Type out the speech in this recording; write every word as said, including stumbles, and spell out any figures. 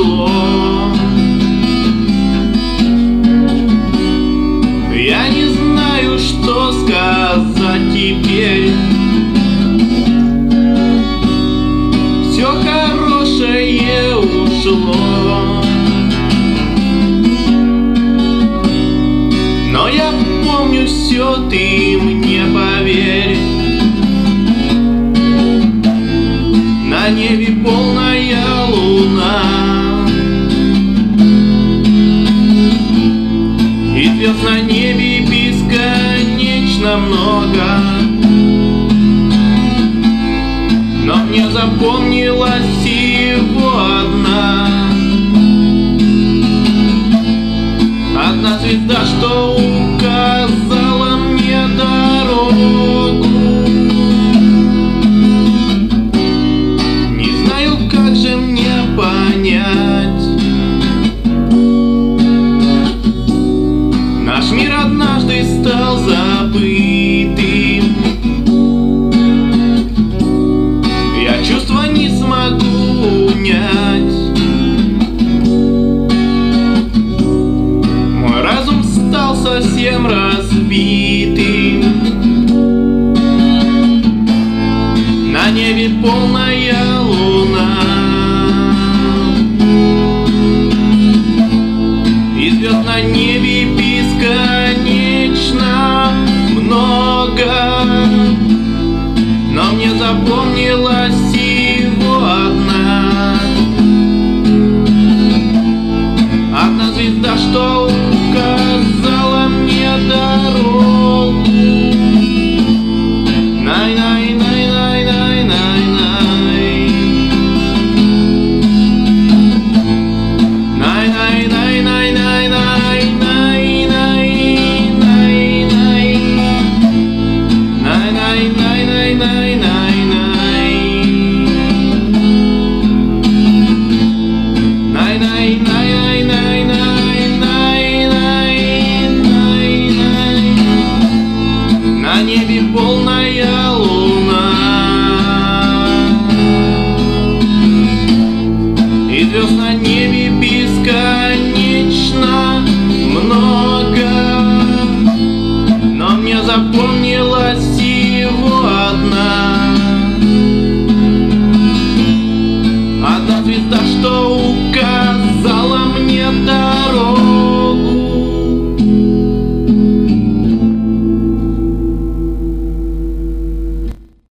ушло. Я не знаю, что сказать теперь. Все хорошее ушло. Но я помню все, ты мне поверь. На небе полная луна, и звезд на небе бесконечно много. Но мне запомнилась всего одна. Одна звезда, что указала мне дорогу. Не знаю, как же мне понять. Наш мир однажды стал забытым. Я чувства не смогу унять. Мой разум стал совсем разбитым. На небе полная луна, и звезд на небе бесконечно много. Но мне запомнилась всего одна. Одна звезда, что